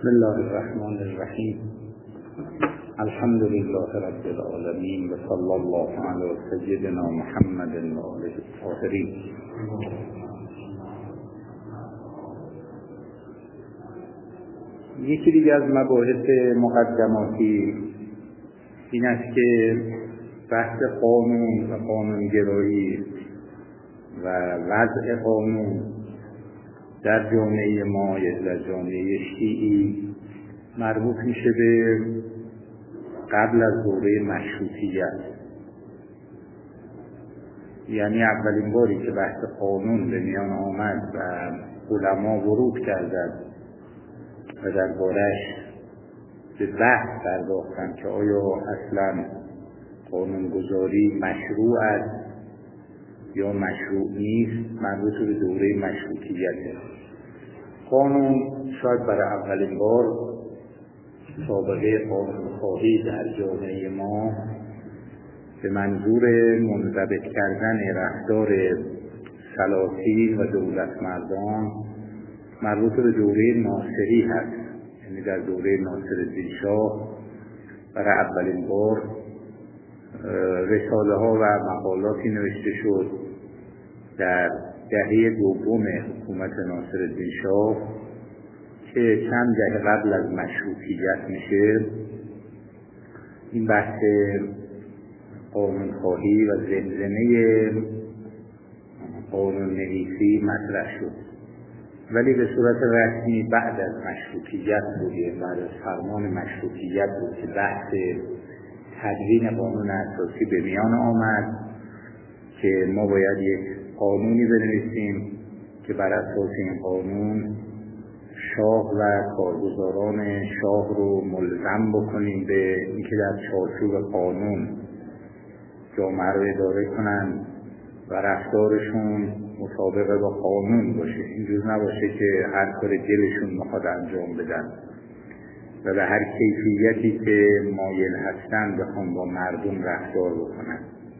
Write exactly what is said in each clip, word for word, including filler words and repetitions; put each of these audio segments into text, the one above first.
بسم الله الرحمن الرحیم. الحمد لله رب العالمین و صلی الله علی سیدنا محمد و آله الطاهرین. یکی دیگه از مباحث مقدماتی این است که بحث قانون و قانونگرایی و وضع قانون در جامعه ما یا در جامعه شیعی مربوط میشه به قبل از دوره مشروطیت. یعنی اولین باری که بحث قانون به میان آمد و علما ورود کردند و درباره‌اش به بحث پرداختند که آیا اصلا قانونگذاری مشروع است یا مشروع نیست، مربوط به دوره مشروطیت. قانون شاید برای اولین بار سابقه قانونخواهی در جامعه ما به منظور منضبط کردن رفتار سلاطین و دولتمردان مربوط به دوره ناصری هست. یعنی در دوره ناصرالدین شاه برای اولین بار رساله ها و مقالاتی نوشته شد در دهه دوم حکومت ناصرالدین شاه که چند دهه قبل از مشروطیت میشه. این بحث قانونخواهی و زمزمه قانون نویسی مطرح شد، ولی به صورت رسمی بعد از مشروطیت بود، بعد از فرمان مشروطیت بود که بحث تدوین قانون اساسی به میان آمد که ما باید یک قانونی بنویسیم که بر اساس این قانون شاه و کارگزاران شاه رو ملزم بکنیم به اینکه در چارچوب قانون جامعه رو اداره کنن و رفتارشون مطابق با قانون باشه. اینجور نباشه که هر کار دلشون میخواد انجام بدن و به هر کیفیتی که مایل هستن بخوان با مردم رفتار بکنن.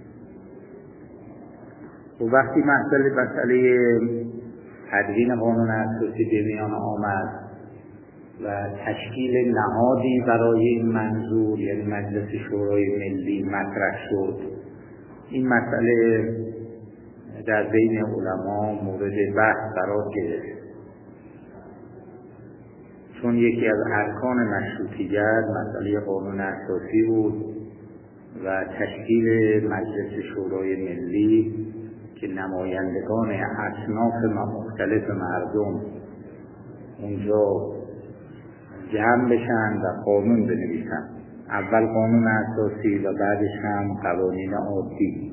و وقتی مسئله مسئله تدوین قانون اساسی به میان آمد و تشکیل نهادی برای این منظور، یعنی مجلس شورای ملی مطرح شد، این مسئله در بین علما مورد بحث قرار گرفت، چون یکی از ارکان مشروطیت مسئله قانون اساسی بود و تشکیل مجلس شورای ملی که نمایندگان اصناف مختلف مردم اونجا جمع بشن و قانون بنویسن. اول قانون اساسی و بعدش هم قوانین عادی.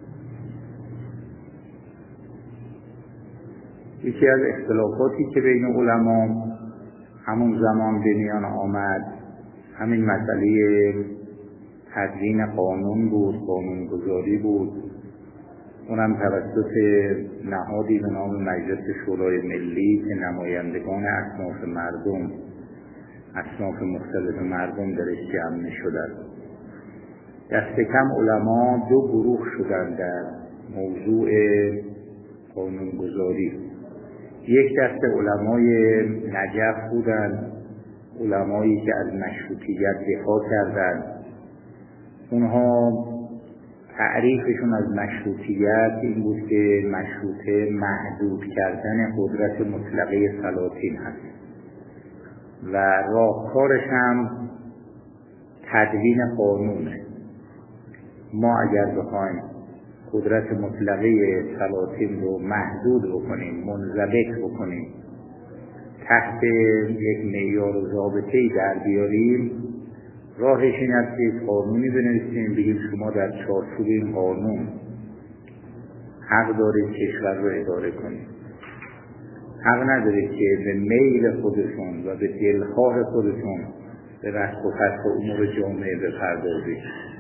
یکی از اختلافاتی که بین علما همون زمان به میان آمد همین مسئله تدوین قانون بود، قانونگذاری بود، اونم توسط نهادی به نام مجلس شورای ملی که نمایندگان اصناف مردم اصناف مختلف مردم درش جمع می‌شدند. دست کم علما دو گروه شدند در موضوع قانونگذاری. یک دسته علمای نجف بودند، علمایی که از مشروطیت دفاع کردند. اونها تعریفشون از مشروطیت این بود که مشروطه محدود کردن قدرت مطلقه سلاطین هست و راهکارش هم تدوین قانونه. ما اگر بخوایم قدرت مطلقه سلاطین رو محدود بکنیم، منضبط بکنیم، تحت یک معیار و ضابطه‌ای در بیاریم، راهش این است که قانونی بنویسیم بگیم شما در چارچوب این قانون حق دارید کشور رو اداره کنید. حق ندارید که به میل خودتون و به دلخواه خودتون به رسم و فسق امور جامعه بپردازید.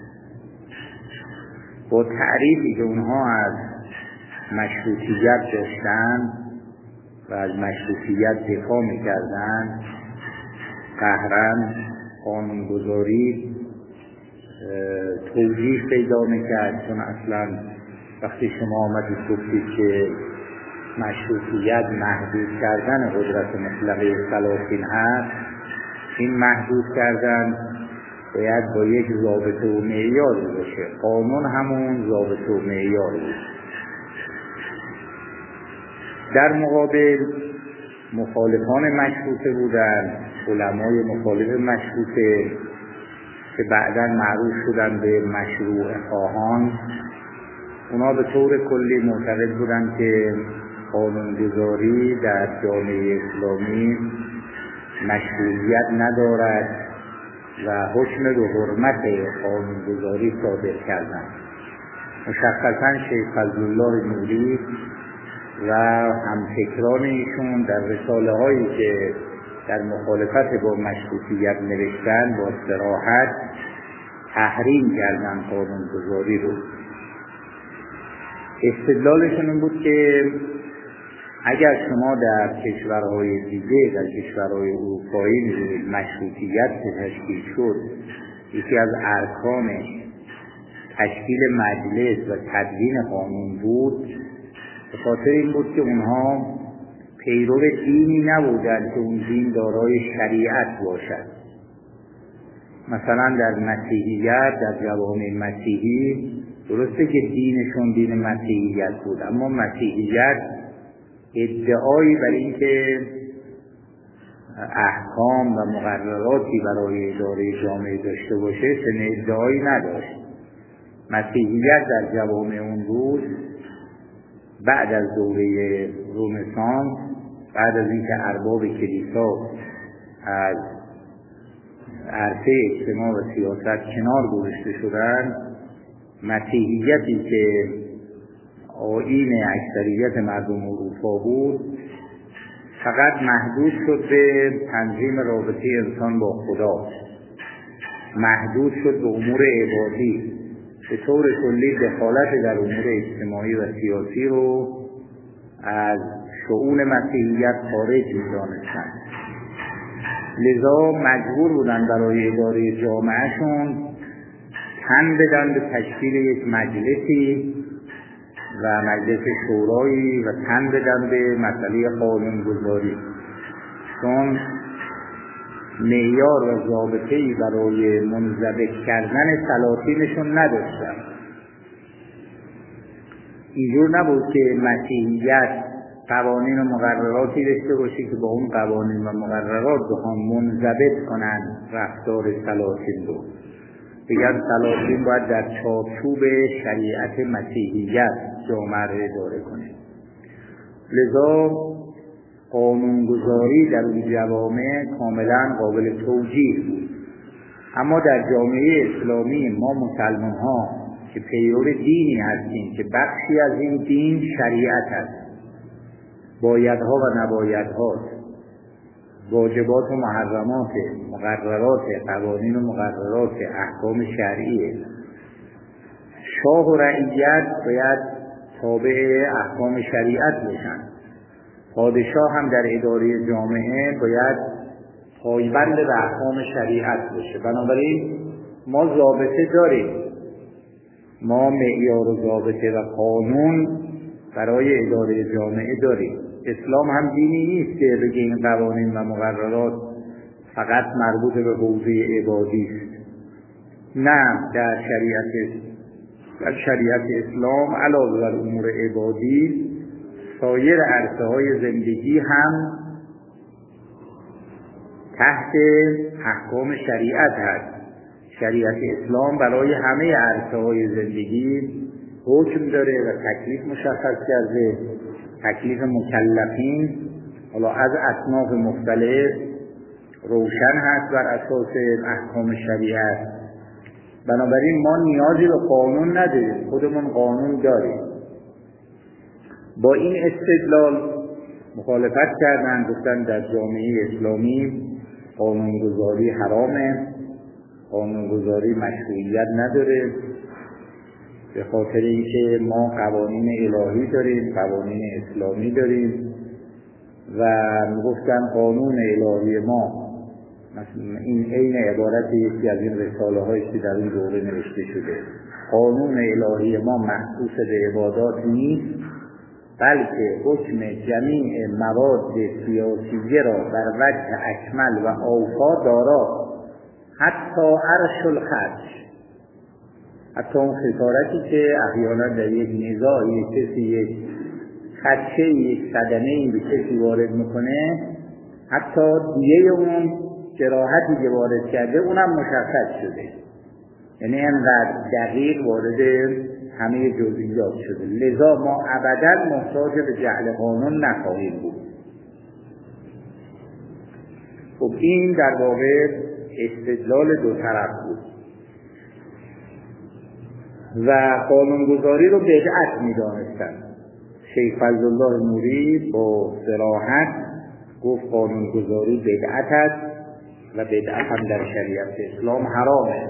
با تعریفی که اونها از مشروطیت داشتن و از مشروطیت دفاع میکردن، قهرن قانونگذاری توجیه پیدا میکرد، چون اصلا وقتی شما آمدید گفتید که مشروطیت محدود کردن قدرت مطلقه سلاطین هست، این محدود کردن باید با یک ضابطه و معیاری باشه. قانون همون ضابطه و معیار بود. در مقابل مخالفان مشروطه بودن، علمای مخالف مشروطه که بعداً معروف شدن به مشروع خواهان. اونا به طور کلی معتقد بودن که قانونگذاری در جامعه اسلامی مشروعیت ندارد و حکم به حرمت قانونگذاری صادر کردند. مشخصاً شیخ فضلالله نوری و همفکران ایشون در رساله هایی که در مخالفت با مشروطیت نوشتن با صراحت تحریم کردن قانونگذاری رو. استدلالشون این بود که اگر شما در کشورهای دیگه، در کشورهای اروپایی می‌بینید مشروطیت تشکیل شد، یکی از ارکانش تشکیل مجلس و تدوین قانون بود، به خاطر این بود که اونها پیرو دینی نبودند که اون دین دارای شریعت باشد. مثلا در مسیحیت، در جوامع مسیحی درسته که دینشون دین مسیحیت بود، اما مسیحیت ادعایی بر این که احکام و مقرراتی برای اداره جامعه داشته باشه چنین ادعایی نداشت. مسیحیت در جوامع اون روز بعد از دوره رنسانس، بعد از اینکه ارباب کلیسا از عرصه اجتماع و سیاست کنار گذاشته شدند، مسیحیتی که آیین اکثریت مردم اروپا بود فقط محدود شد به تنظیم رابطه انسان با خدا، محدود شد به امور عبادی، به طور کلی دخالت در امور اجتماعی و سیاسی رو از شؤون مسیحیت خارج می‌دانستند. لذا مجبور بودن برای اداره جامعهشون تن بدن به تشکیل یک مجلسی و مجلس شورایی و تن بدن به مسئله قانونگذاری، چون معیار و ضابطه‌ای برای منضبط کردن سلاطینشون نداشتن. اینجور نبود که مسیحیت قوانین و مقرراتی داشته باشه که با اون قوانین و مقررات بخوان منضبط کنن رفتار سلاطین رو. بگن سلاطین باید در چارچوب شریعت مسیحیت جامعه را اداره کنه. لذا قانونگذاری در اون جوامع کاملا قابل توجیه بود. اما در جامعه اسلامی ما مسلمان ها که پیرو دینی هستیم که بخشی از این دین شریعت است، بایدها و نبایدها، واجبات و محرمات، مقررات، قوانین و مقررات، احکام شرعیه. شاه و رعیت باید تابع احکام شریعت باشن. پادشاه هم در اداره جامعه باید پایبند به احکام شریعت باشه. بنابراین ما ضابطه داریم، ما معیار و ضابطه و قانون برای اداره جامعه داریم. اسلام هم دینی نیست که بگه این قوانین و مقررات فقط مربوط به حوزه عبادی است. نه، در شریعت در شریعت اسلام علاوه بر امور عبادی سایر عرصه های زندگی هم تحت احکام شریعت هست. شریعت اسلام برای همه عرصه های زندگی حکم داره و تکلیف مشخص کرده. تکلیف مکلفین حالا از اصناف مختلف روشن هست بر اساس احکام شریعت. بنابراین ما نیازی به قانون نداریم، خودمون قانون داریم. با این استدلال مخالفت کردن، گفتن در جامعه اسلامی قانونگذاری حرامه، قانونگذاری مشروعیت نداره، به خاطر اینکه ما قوانین الهی داریم، قوانین اسلامی داریم و میگفتن قانون الهی ما، مثلا این عین عبارت یکی از این رساله هایی که در این دوره نوشته شده، قانون الهی ما مخصوص به عبادات نیست، بلکه حکم جمیع مواد سیاسیه را بر وجه اکمل و اوفا دارا، حتی عرش الخدش، حتی اون خسارتی که احیانا در یک نزاع یک کسی یک خدشه یک صدمه‌ای به کسی وارد میکنه، حتی دیگه اون جراحتی که وارد کرده اونم مشخص شده، یعنی انقدر دقیق وارد همه جزئیات شده. لذا ما ابدا محتاج به جعل قانون نخواهیم بود. خب این در واقع استدلال دو طرف بود و قانونگذاری رو بدعت می‌دانستند. شیخ فضلالله نوری با صراحت گفت قانونگذاری بدعت است و بدعت هم در شریعت اسلام حرامه.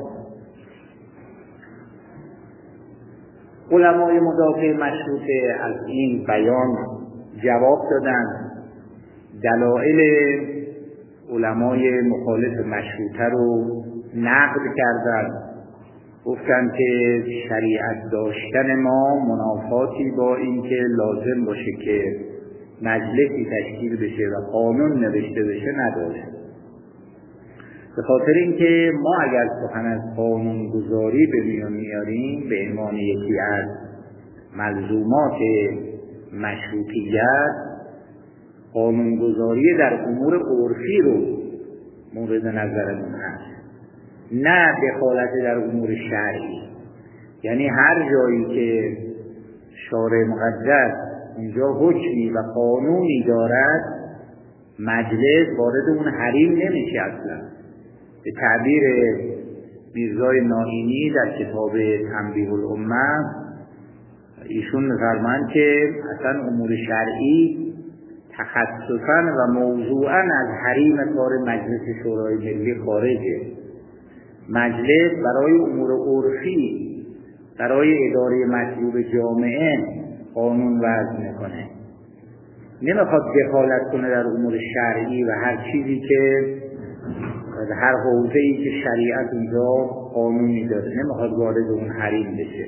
علمای مدافع مشروطه از این بیان جواب دادن، دلایل علمای مخالف مشروطه رو نقد کردند، گفتن که شریعت داشتن ما منافاتی با این که لازم باشه که مجلسی تشکیل بشه و قانون نوشته بشه نداره. به خاطر اینکه ما اگر سخن از قانونگذاری به میان میاریم به عنوان یکی از ملزومات مشروطیت، قانونگذاری در امور عرفی رو مورد نظرمون هست، نه دخالت در امور شرعی. یعنی هر جایی که شارع مقدس اونجا حکمی و قانونی دارد، مجلس وارد اون حریم نمیشه اصلا. به تعبیر میرزای نائینی در کتاب تنبیه الامه، ایشون می‌فرمایند که اصلا امور شرعی تخصصاً و موضوعاً از حریم کار مجلس شورای ملی خارجه. مجلس برای امور عرفی، برای اداره مطلوب جامعه قانون وضع میکنه، نمیخواد دخالت کنه در امور شرعی و هر چیزی که در هر حوزه‌ای که شریعت اونجا قانونی داره، نمیخواد وارد اون حریم بشه.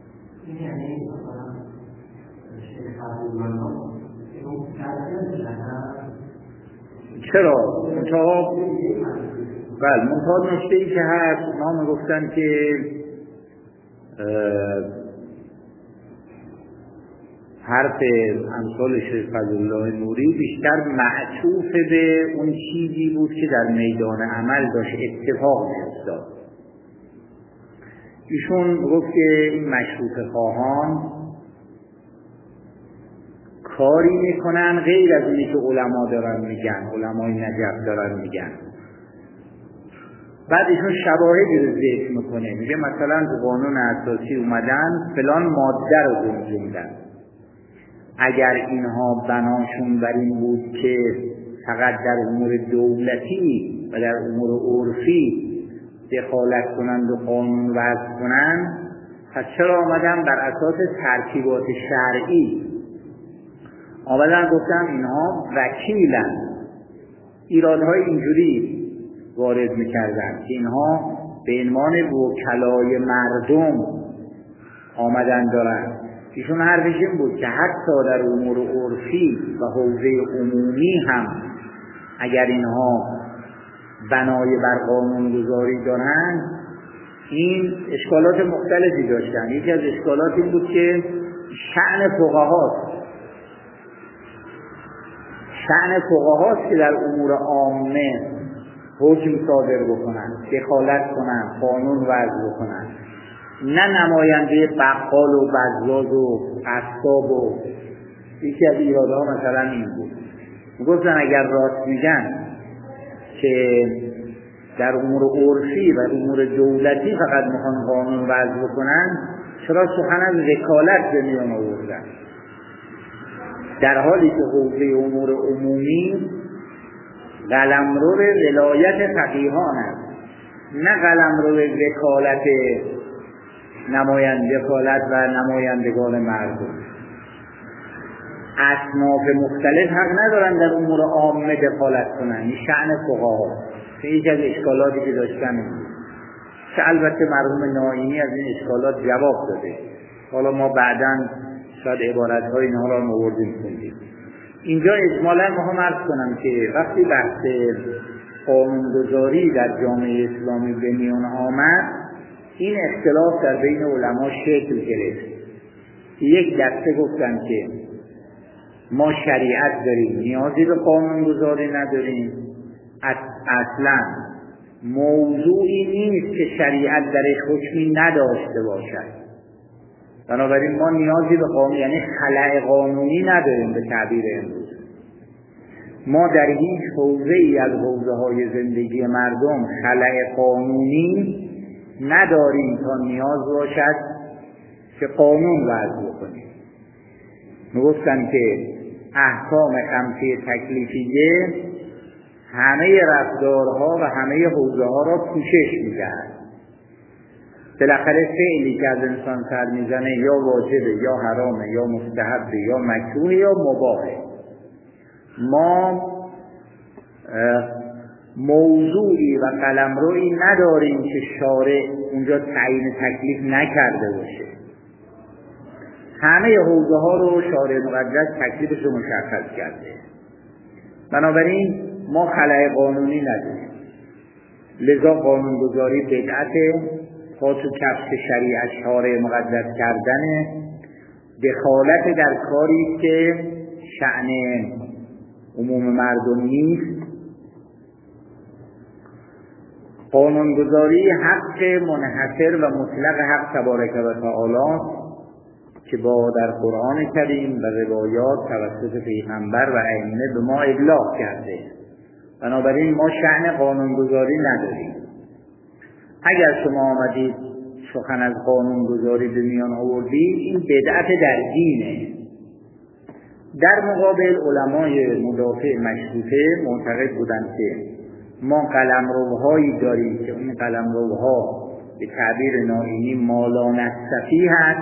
چرا؟ منتها بله منتها نشته ای که هست، اونا میگفتن که حرف امثال شیخ فضلالله نوری بیشتر معطوف به اون چیزی بود که در میدان عمل داشت اتفاق می‌افتاد. ایشون گفت که این مشروطه خواهان کاری میکنن غیر از اینی که علما دارن میگن، علمای نجف دارن میگن. بعد ایشون شواهدی رو ذکر میکنه، میگه مثلا تو قانون اساسی اومدن فلان ماده رو گنجوندن، اگر اینها بناشون بر این بود که فقط در امور دولتی و در امور عرفی دخالت کنند و قانون وضع کنند، پس چرا آمدن بر اساس ترتیبات شرعی آمدن گفتن اینها وکیلن؟ ایرادهای اینجوری وارد میکردن که اینها به عنوان وکلای مردم آمدن دارن. ایشون حرفش این بود که حتی در امور عرفی و حوزه عمومی هم اگر اینها بنای بر قانونگذاری دارن، این اشکالات مختلفی داشتن. یکی از اشکالات این بود که شأن فقهاست شأن فقهاست که در امور عامه حکم صادر بکنن، دخالت کنن، قانون وضع بکنن، نه نماینده بقال و بزاز و قصاب. و یکی از ایرادها مثلا این بود، میگفتن اگر راست میگن که در امور عرفی و امور دولتی فقط میخوان قانون وضع بکنن، چرا سخن از وکالت به میان آوردن؟ در حالی که حوزه امور عمومی قلمرو ولایت فقیهان است، نه قلمرو وکالت نماینده وکالت و نمایندگان مردم. اصناف مختلف حق ندارن در امور عامه دخالت کنن، این شأن فقها. یکی از اشکالاتی که داشتن که البته مرحوم نائینی از این اشکالات جواب داده. حالا ما بعداً شاید عبارت‌های اینها را موردیم کنیم. اینجا اجمالا مهم عرض کنم که وقتی بحث قانونگذاری در جامعه اسلامی به میان آمد، این اختلاف در بین علما شکل گرفت. یک دسته گفتن که ما شریعت داریم، نیازی به قانونگذاری نداریم، اصلا موضوعی نیست که شریعت درش حکمی نداشته باشد، بنابراین ما نیازی به قانون، یعنی خلأ قانونی نداریم. به تعبیر امروز ما در هیچ حوزه‌ای از حوزه‌های زندگی مردم خلأ قانونی نداریم تا نیاز باشد که قانون وضع کنیم. میگفتن که احکام خمسه تکلیفیه همه رفتارها و همه حوزه‌ها را پوشش می‌دهد. بالاخره فعلی که از انسان سر میزنه یا واجبه یا حرامه یا مستحبه یا مکروه یا مباحه. ما موضوعی و قلمرویی نداریم که شارع اونجا تعیین تکلیف نکرده باشه. همه حوزه ها رو شارع مقدس تکلیفش رو مشخص کرده. بنابراین ما خلأ قانونی نداریم، لذا قانونگذاری بدعته، پا تو کفش شریعت شارع مقدس کردنه، دخالت در کاری که شأن عموم مردم نیست. قانونگذاری حق منحصر و مطلق حق تبارک و تعالی که با در قرآن کریم و روایات توسط پیغمبر و ائمه به ما ابلاغ کرده. بنابراین ما شأن قانونگذاری نداریم. اگر شما آمدید سخن از قانونگذاری به میان آوردید، این بدعت در دینه. در مقابل علمای مدافع مشروطه معتقد بودند که ما قلمروهایی داریم که این قلمروها به تعبیر نائینی مالانصفی هست.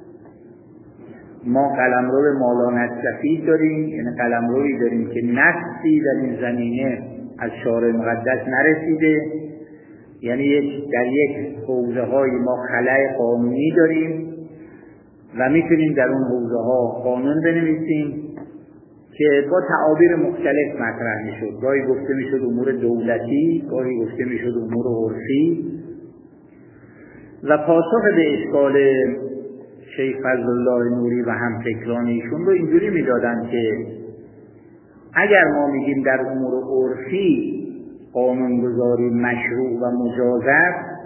ما قلمرو مالانصفی داریم، یعنی قلمرویی داریم که نصی در این زمینه از شارع مقدس نرسیده، یعنی یک در یک حوزه های ما خلأ قانونی داریم و میتونیم در اون حوزه ها قانون بنویسیم که با تعابیر مختلف مطرح میشد. گاهی گفته میشد امور دولتی، گاهی گفته میشد امور عرفی. و پاسخ به اشکال شیخ فضلالله نوری و همفکران ایشون رو اینجوری میدادن که اگر ما میگیم در امور عرفی قانونگذاری مشروع و مجاز است،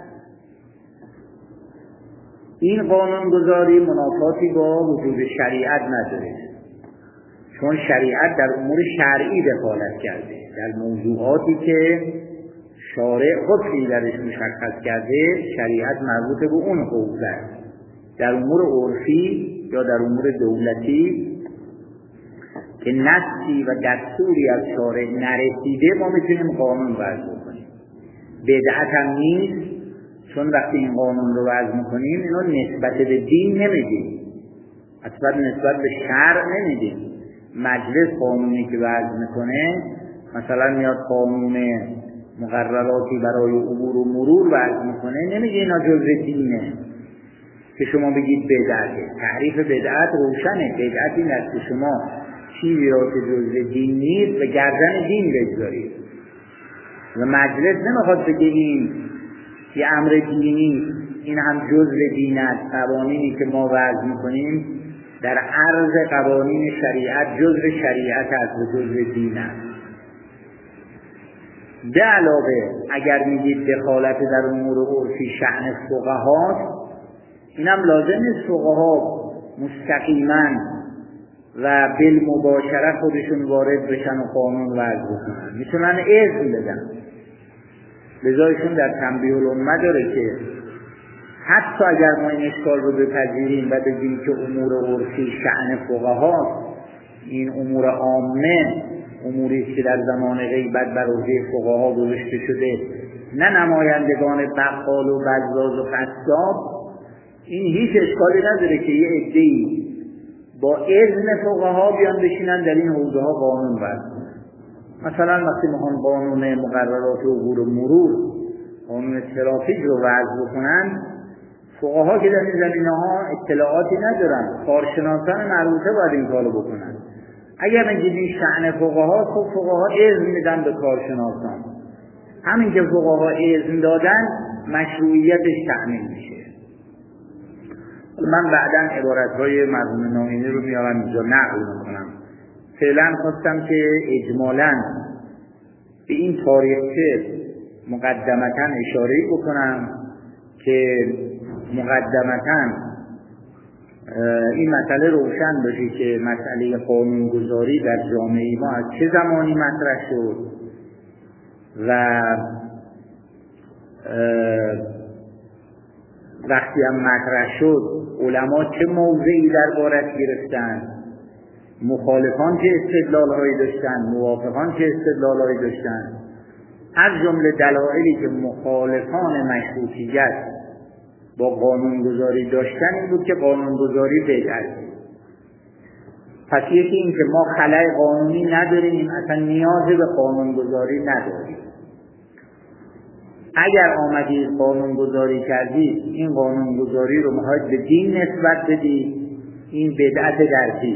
این قانونگذاری منافاتی با وجود شریعت نداره، چون شریعت در امور شرعی دخالت کرده، در موضوعاتی که شارع حکمی درش مشخص کرده شریعت مربوط به اون حوزه است. در امور عرفی یا در امور دولتی که نصی و دستوری از شارع نرسیده ما میتونیم قانون وضع کنیم. بدعت هم نیست، چون وقتی این قانون رو وضع میکنیم اینو نسبت به دین نمیدیم، اصلا نسبت به شرع نمیدیم. مجلس قانونی که وضع میکنه، مثلا میاد قانون مقرراتی برای عبور و مرور وضع میکنه، نمیگه اینا جزء دینه که شما بگید بدعته. تعریف بدعت روشنه. بدعت این است که شما چیزی را که جزء دین نیست به گردن دین بگذارید. و مجلس نمیخواد بگه این یه امر دینی، این هم جزء دین است. قوانینی که ما وضع میکنیم در عرض قوانین شریعت جزء شریعت است و جزء دین است. به علاوه اگر میگید دخالت در امور عرفی شأن فقهاست، اینم لازم نیست فقها مستقیما و بالمباشره خودشون وارد بشن و قانون وضع کنن، میتونن اذن بدن. لذایشون در تنبیه الامه داره که حتی اگر ما این اشکال رو بپذیریم و بگیم که امور عرفی شأن فقهاست، این امور عامه اموری که در زمان غیبت بر عهده فقها گذاشته شده، نه نمایندگان بقال و بزاز و قصاب، این هیچ اشکالی نداره که یه عده‌ای با اذن فقها بیان بشینن در این حوزه ها قانون وضع کنن. مثلا وقتی میخوان قانون مقررات عبور و مرور، قانون ترافیک رو وضع کنن، فقها که در این زمینه‌ها اطلاعاتی ندارن، کارشناسان مربوطه باید این کارو بکنن. اگر نگیدین شأن فقها، خب فقها اذن میدن به کارشناسان. همین که فقها اذن دادن مشروعیتش تأمین میشه. من بعداً عبارت‌های مرحوم ناینی رو میارم اینجا نقل میکنم. فعلا خواستم که اجمالاً به این تاریخچه مقدمتاً اشاره بکنم که مقدمتاً این مسئله روشن بشه که مسئله قانونگذاری در جامعه ما از چه زمانی مطرح شد و وقتی هم مطرح شد علما چه موضعی دربارش گرفتن، مخالفان چه استدلال‌هایی داشتن، موافقان چه استدلال‌هایی داشتن. از جمله دلایلی که مخالفان مشروطیت با قانونگذاری داشتن این بود که قانونگذاری بدعت. پس یکی این که ما خلأ قانونی نداریم، اصلا نیازی به قانونگذاری نداریم. اگر آمدید قانونگذاری کردید، این قانونگذاری رو میخواید به دین نسبت بدید، این بدعت در دین.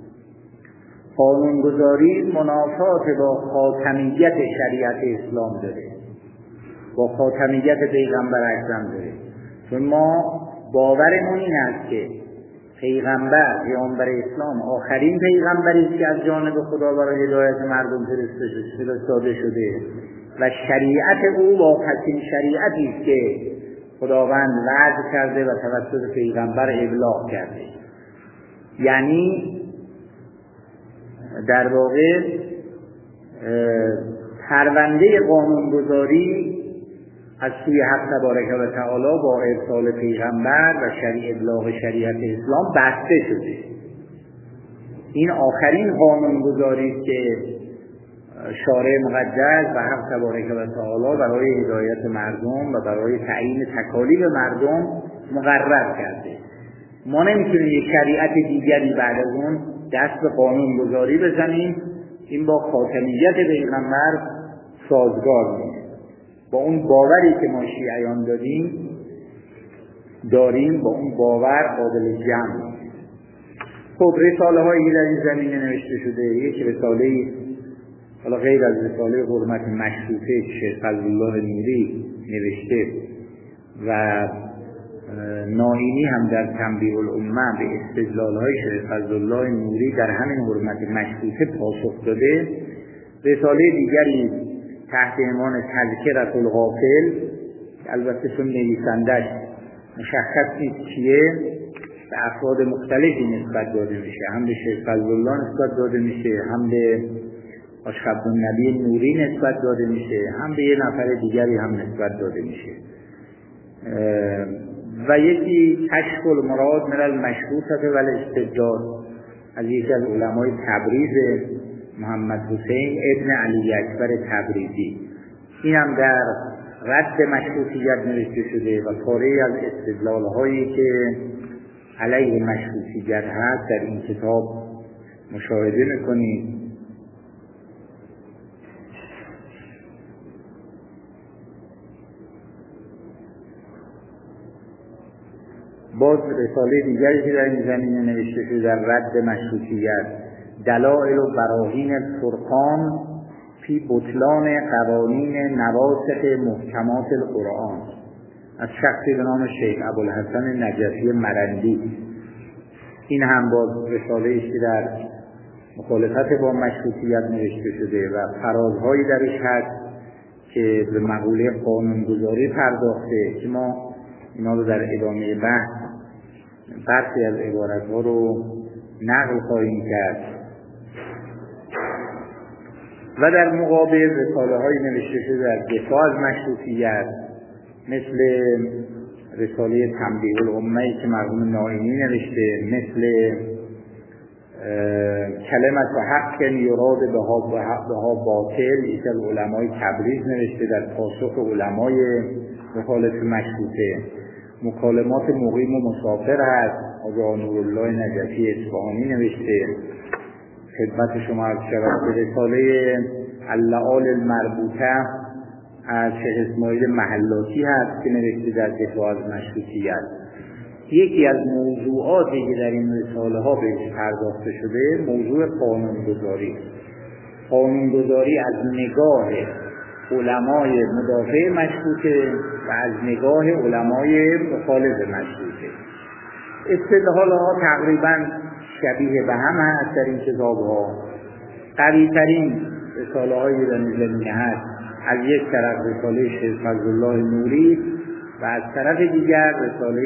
قانونگذاری منافات با خاتمیت شریعت اسلام داره، با خاتمیت پیغمبر اکرم داره. چون ما باورمون این است که پیغمبر، پیامبر اسلام آخرین پیغمبری است که از جانب خدا برای هدایت مردم فرستاده شده و شریعت او واقعین شریعتی است که خداوند وعده کرده و توسط پیغمبر ابلاغ کرده. یعنی در واقع پرونده قانونگذاری از سوی حق تبارک و تعالی با ارسال پیغمبر و شریع ابلاغ شریعت اسلام بسته شده. این آخرین قانونگذاری است که شارع مقدس و حق تبارک و تعالی برای هدایت مردم و برای تعیین تکالیف مردم مقرر کرده. ما نمیتونیم یک شریعت دیگری بعد از اون دست به قانونگذاری بزنیم. این با خاتمیت پیغمبر سازگار نیست. با اون باوری که ما شیعیان داریم داریم با اون باور قابل جمع. خب رساله هایی در این زمینه نوشته شده. یک رساله حالا غیر از رساله حرمت مشروطه شیخ فضل الله نوری نوشته و ناینی هم در تنبیه الامه به استدلال های شیخ فضل الله نوری در همین حرمت مشروطه پاسخ داده. رساله دیگری تحت عنوان تذکرة الغافل، البته چون نویسندش مشخص نیست کیه، به افراد مختلفی نسبت داده میشه. هم به شیخ فضل الله نسبت داده میشه، هم به آشق عبدالنبی نوری نسبت داده میشه، هم به یه نفر دیگری هم نسبت داده میشه. و یکی کشف المراد من المشروطه و الاستبداد از یکی از علمای تبریز، محمد حسین ابن علی اکبر تبریزی. این هم در رد مشروطیت نوشته شده و پاره‌ای از استدلال هایی که علیه مشروطیت هست در این کتاب مشاهده میکنید. باز رساله دیگری که در این زمینه نوشته شده در رد مشروطیت، دلائل و براهین فرقان فی بطلان قوانین نواسخ محکمات القرآن از شخصی به نام شیخ ابوالحسن نجفی مرندی. این هم باز رساله است که در مخالفت با مشروطیت نوشته شده و فرازهایی درش هست که به مقوله قانونگذاری پرداخته که ما اینا رو در ادامه بحث برخی از عبارت‌ها رو نقل خواهیم کرد. و در مقابل رساله‌های نوشته شده در دفاع از مشروطیت مثل رساله تنبیه الامه که مرحوم ناینی نوشته، مثل کلمت و حق یراد بها باطل یکی از علمای تبریز نوشته در پاسخ علمای مخالف مشروطه. مکالمات مقیم و مسافر هست، آقا نورالله نجفی اصفهانی نوشته. خدمت شما عرض شود رساله اللعال المربوطه از شیخ اسماعیل محلاتی هست که نوشته در دفاع از مشروطیت. یکی از موضوعاتی که در این رساله ها بهش پرداخته شده موضوع قانونگذاری. قانونگذاری از نگاه علمای مدافع مشروطه و از نگاه علمای مخالف مشروطه. اصطلاحها تقریبا شبیه به هم هست در این کتاب‌ها. قوی‌ترین رساله‌های در زمینه هست از یک طرف رساله شیخ فضلالله نوری و از طرف دیگر رساله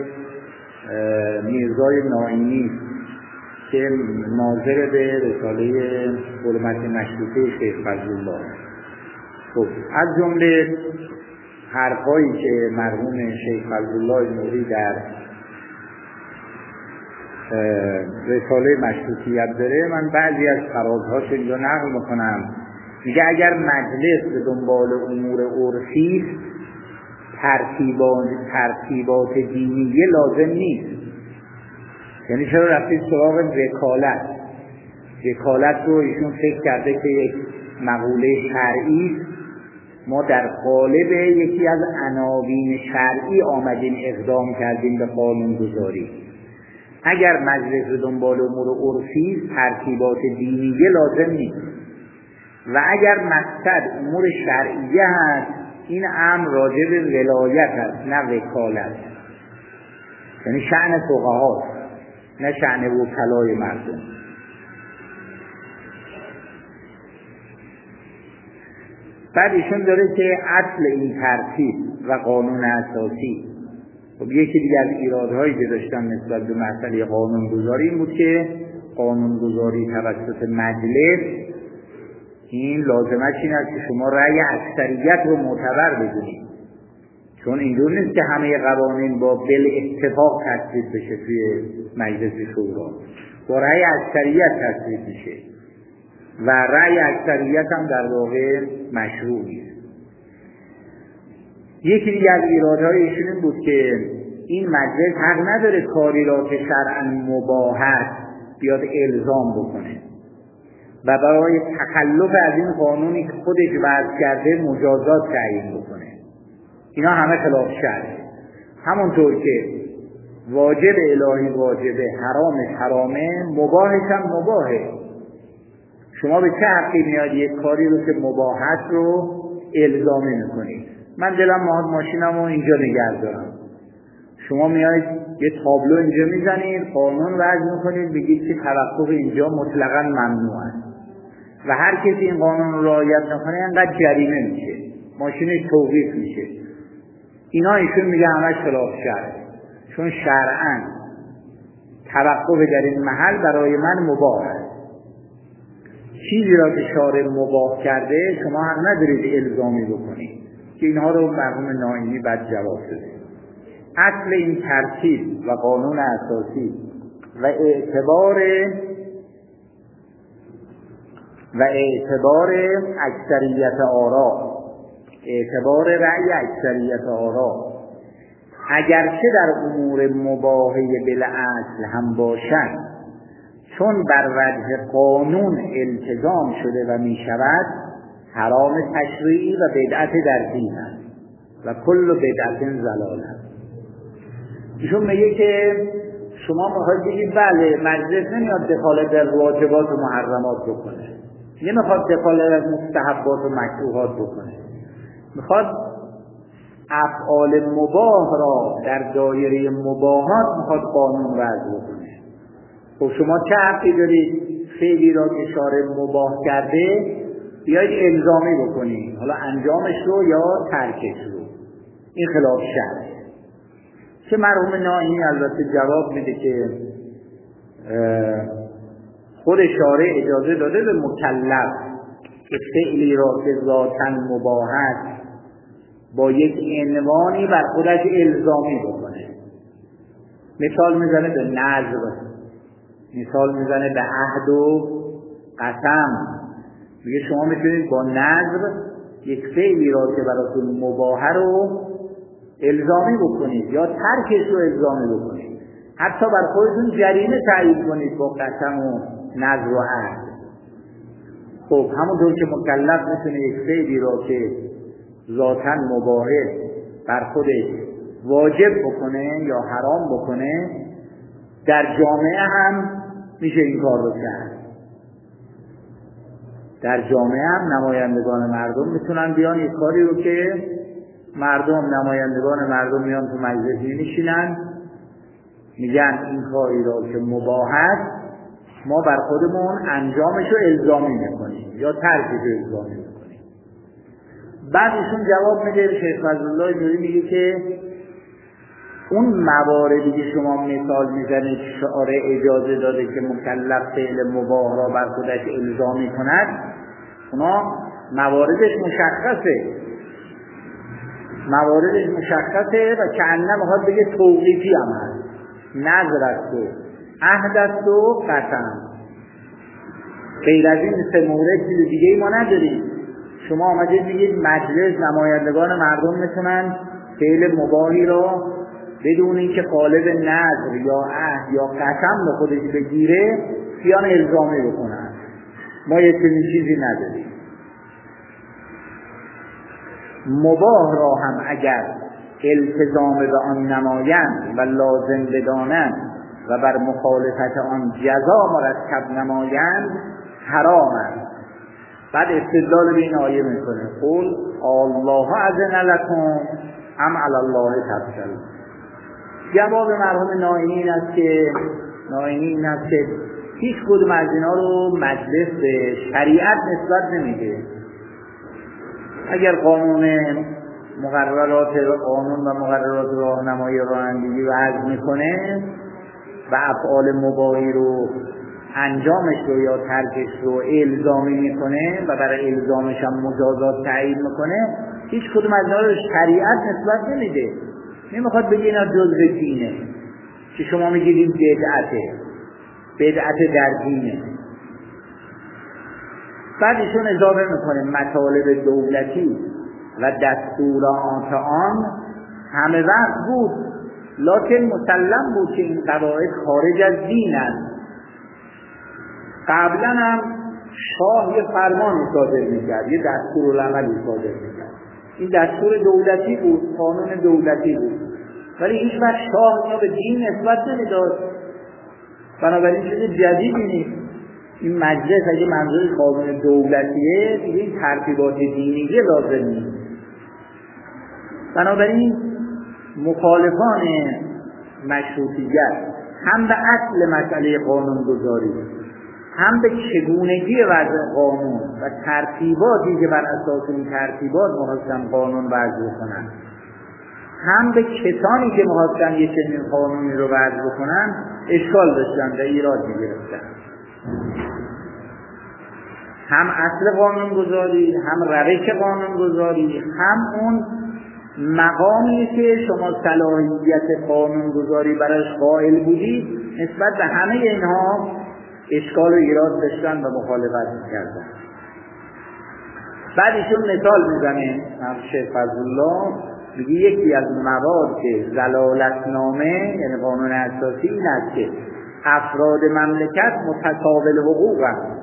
میرزای ناینی که ناظر به رساله حرمت مشروطه شیخ فضلالله. خب از جمله حرفایی که مرحوم شیخ فضلالله نوری در رساله مشروطیت داره، من بعضی از فرازهاش اینجا نقل میکنم. میگه اگر مجلس به دنبال امور عرفی ترتیبات ترتیبات دینیه لازم نیست. یعنی چرا رفتید سراغ وکالت؟ وکالت رو ایشون فکر کرده که یک مقوله شرعی، ما در قالب یکی از عناوین شرعی آمدیم اقدام کردیم به قانونگذاری. اگر مجلس به دنبال امور عرفی ترتیبات دینیه لازم نیست و اگر مقصد امور شرعیه هست این امر راجع به ولایت است نه وکالت. یعنی شأن فقها نه شأن وکلای مردم. بعد ایشون داره که اصل این ترتیب و قانون اساسی. خب یکی دیگر از ایرادهایی که داشتم نسبت به مسئله قانونگذاری این بود که قانونگذاری توسط مجلس این لازمش این است که شما رأی اکثریت رو معتبر بدونید، چون اینجور نیست که همه قوانین با بل اتفاق تصویب بشه توی مجلس شورا، با رأی اکثریت تصویب میشه و رأی اکثریت هم در واقع مشروع نیست. یکی دیگر از ایرادهای ایشون این بود که این مجلس حق نداره کاری را که شرعاً مباح است بیاد الزام بکنه و برای تخلف از این قانونی که خودش وضع کرده مجازات تعیین بکنه. اینا همه خلاف شرعه. همونطور که واجب الهی واجبه، حرامش حرامه، مباحش هم مباحه. شما به چه حقی میاد یک کاری رو که مباح است رو الزامی میکنید؟ من دلم میخواد ماشینم رو اینجا نگه دارم، شما میایید یه تابلو اینجا میزنید، قانون وضع میکنید، بگید که توقف اینجا مطلقاً ممنوع است و هر کسی این قانون رو رعایت نکنه انقدر جریمه میشه، ماشینش توقیف میشه. اینا ایشون میگه همش خلاف شرعه، چون شرعاً توقف در این محل برای من مباح است. چیزی را که شارع مباح کرده شما حق ندارید الزامی بکنید، که اینها رو مرحوم ناینی بعد جواب داده. اصل این ترتیب و قانون اساسی و اعتبار و اعتبار اکثریت آرا، اعتبار رأی اکثریت آرا، اگرچه در امور مباحه بالاصل هم باشد، چون بر وجه قانون التزام شده و می شود، حرام تشریعی و بدعت در دین است و کل بدعت ضلال است. ایشون میگه که شما میخواید بگید بله مجلس نمیاد دخالت در واجبات و محرمات بکنه، نمیخواد دخالت در مستحبات و مکروهات بکنه، میخواد افعال مباح را در دایره مباحات میخواد قانون وضع بکنه. خب شما چه حقی دارید فعلی را که شارع مباح کرده بیاید الزامی بکنید، حالا انجامش رو یا ترکش رو؟ این خلاف شرعه. که مرحوم ناینی البته جواب میده که خود شارع اجازه داده به مکلف که فعلی را که ذاتاً مباح است با یک عنوانی بر خودش الزامی بکنه. مثال میزنه به نذر، مثال میزنه به عهد و قسم. میگه شما میتونید با نذر یک فعلی را که براتون مباح رو الزامی بکنید یا ترکش رو الزامی بکنید، حتی بر خودتون جریمه تعیین کنید با قسم و نذر و عهد. خب همونطور که مکلف میتونه یک فعلی را که ذاتاً مباح بر خودش واجب بکنه یا حرام بکنه، در جامعه هم میشه این کار رو کرد. در جامعه هم نمایندگان مردم میتونن بیان یک کاری رو که مردم نمایندگان مردم میان تو مجلس میشینن میگن این کاری رو که مباح است ما بر خودمون انجامش رو الزامی میکنیم یا ترکش رو الزامی میکنیم. بعد ایشون جواب میده، شیخ فضلالله نوری میگه که اون مواردی که شما مثال میزنید شعار اجازه داده که مکلف فعل مباح را بر خودش الزامی کند، اونا مواردش مشخصه مواردش مشخصه و کأنه میخواد بگه توقیفی هم هست، نظر است و عهد است و قسم. غیر از این سه مورد چیز دیگه ای ما نداریم. شما آمدید میگید مجلس نمایندگان مردم میتونن فعل مباحی را بدون اینکه قالب نظر یا عهد یا قسم به خودش بگیره بیان الزامی بکنن. ما یه چنین چیزی نداریم. مباح را هم اگر التزام به آن نمایند و لازم بدانند و بر مخالفت آن جزا مرتب نمایند حرام است. بعد استدلال به این آیه میکنه قل الله اذن لکم ام علی الله تفضل. جواب مرحوم نائینی این است که نائینی این است که هیچ کدوم از اینا رو مجلس به شریعت نسبت نمیده. اگر قانون مقررات قانون و مقررات راهنمایی رانندگی وضع میکنه و افعال مباحی رو انجامش رو یا ترکش رو الزامی میکنه و برای الزامش هم مجازات تعیین میکنه، هیچ کدوم از اینا رو شریعت نسبت نمیده. نمیخواد بگه اینا جزء دینه که شما میگید این بدعته، بدعت در دینه. بعد ایشون اضافه میکنه مطالب دولتی و دستورات آن همه وقت بود، لکن مسلم بود که این قواعد خارج از دین است. قبلا هم شاه یه فرمانی صادر میکرد، یه دستورالعملی صادر میکرد، این دستور دولتی بود، قانون دولتی بود، ولی هیچ وقت شاه اینا به دین نسبت نمیداد. بنابراین چیز جدیدی نیست. این مجلس اگه منظور قانون دولتیه دیگه این ترتیبات دینیه لازم نیست. بنابراین مخالفان مشروطیت هم به اصل مسئله قانون گذاری، هم به چگونگی وضع قانون و ترتیباتی که بر اساس این ترتیبات می‌خواستن قانون وضع کنن، هم به کسانی که می‌خواستن یه چنین قانونی رو وضع بکنن اشکال داشتن و ایراد می‌گرفتن. هم اصل قانونگذاری، هم روش قانونگذاری، هم اون مقامی که شما صلاحیت قانونگذاری براش قائل بودی، نسبت به همه اینها اشکال و ایراد داشتن و مخالفت می‌کردن. بعد ایشون مثال میزنه، شیخ فضلالله میگه یکی از مواد ضلالتنامه یعنی قانون اساسی این است که افراد مملکت متقابل حقوق هستند.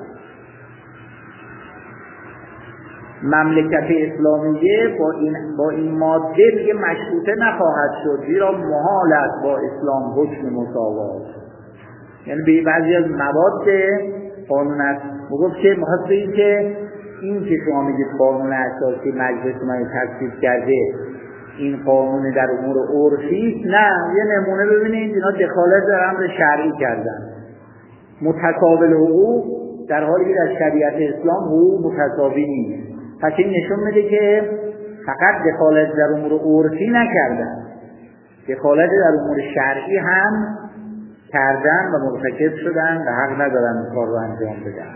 مملکت اسلامیه با این با این ماده میگه مشروطه نخواهد شد، زیرا محال است با اسلام حکم مساوات. یعنی به بعضی از مواد قانون است میگفت که میخواست بگید که این که شما میگید قانون اساسی مجلس اومده تصویب کرده این قانون در امور عرفی، نه، یه نمونه ببینید اینا دخالت در امر شرعی کردن. متقابل حقوق در حالی که در شریعت اسلام حقوق متساوی نیست. پس این نشون میده که فقط دخالت در امور عرفی نکردن، دخالت در امور شرعی هم کردن و مرتکب شدن و حق ندارن کار رو انجام بدن.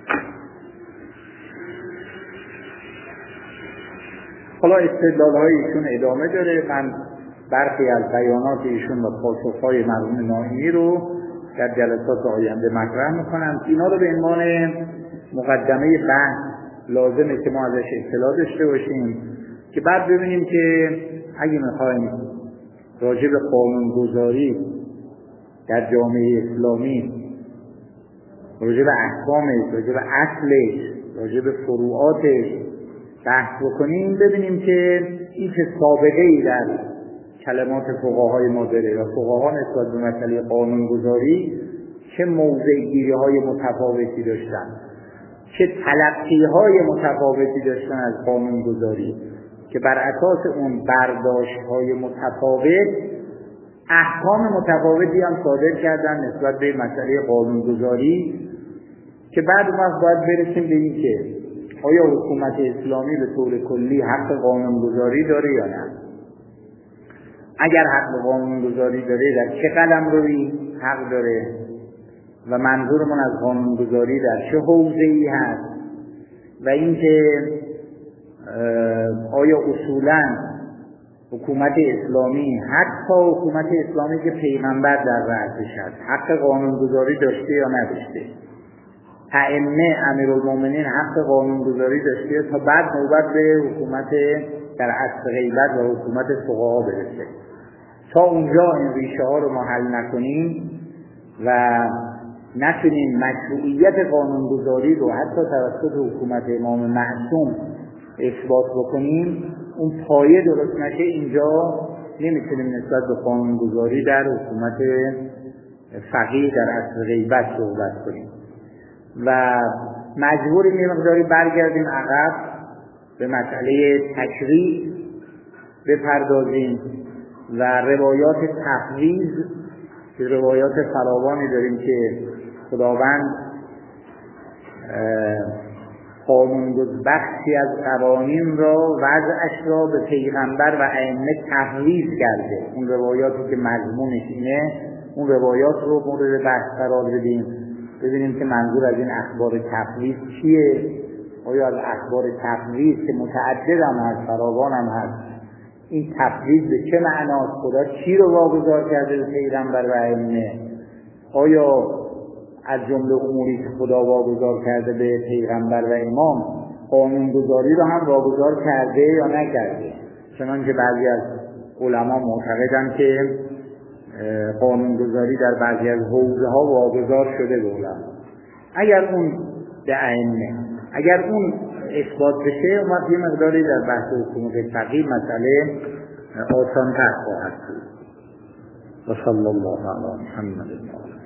حالا استدلال‌های ایشون ادامه داره. من برخی از بیانات ایشون و پاسخ‌های مرحوم نائینی رو در جلسات آینده مطرح میکنم. اینا رو به عنوان مقدمه بحث لازمه که ما ازش اطلاع داشته باشیم که بعد ببینیم که اگه میخوایم راجع به قانونگذاری در جامعه اسلامی، راجع به احکامش، راجع به اصلش، راجع به فروعاتش بحث بکنیم، ببینیم که این چه سابقه ای در کلمات فقهای ما داره و فقها نسبت به مسئله قانونگذاری چه موضع‌گیری‌های متفاوتی داشتن، چه تلقی‌های متفاوتی داشتن از قانونگذاری که بر اساس اون برداشت‌های متفاوت احکام متفاوتی هم صادر کردن نسبت به مسئله قانونگذاری که بعد ما باید برسیم به این که آیا حکومت اسلامی به طور کلی حق قانونگذاری داره یا نه؟ اگر حق قانونگذاری داره در چه قلمروی حق داره و منظورمون از قانونگذاری در چه حوزه‌ای هست و اینکه آیا اصولاً حکومت اسلامی حتی حکومت اسلامی که پیغمبر در رأسش هست حق قانونگذاری داشته یا نداشته؟ ائمه امیرالمومنین حق قانونگذاری داشته تا بعد نوبت به حکومت در عصر غیبت و حکومت فقها برسه. تا اونجا این ریشه ها رو ما حل نکنیم و نتونیم مشروعیت قانونگذاری رو حتی توسط حکومت امام معصوم اثبات بکنیم، اون پایه درست نشه، اینجا نمیتونیم نسبت به قانونگذاری در حکومت فقیه در عصر غیبت صحبت کنیم و مجبوریم یه مقداری برگردیم عقب به مسئله تشریع بپردازیم و روایات تفویض که روایات فراوانی داریم که خداوند قانونگذاری بخشی از قوانین را وضعش را به پیغمبر و ائمه تفویض کرده. اون روایاتی که مضمونش اینه اون روایات رو مورد بحث قرار بدیم، ببینیم که منظور از این اخبار تفویض چیه، آیا از اخبار تفویض که متعدد هم هست فراوان هم هست این تفویض به چه معناست، خدا چی رو واگذار کرده به پیغمبر و ائمه، آیا از جمله اموری که خدا واگذار کرده به پیغمبر و امام قانونگذاری رو هم واگذار کرده یا نکرده؟ چنانکه بعضی از علما معتقدند که قانونگذاری در بعضی از حوزه ها واگذار شده به علما. اگر اون به ائمه اگر اون اثبات بشه اون وقت یه مقداری در بحث حکومت فقیه مسئله آسان‌تر خواهد بود. و صلی الله علی محمد.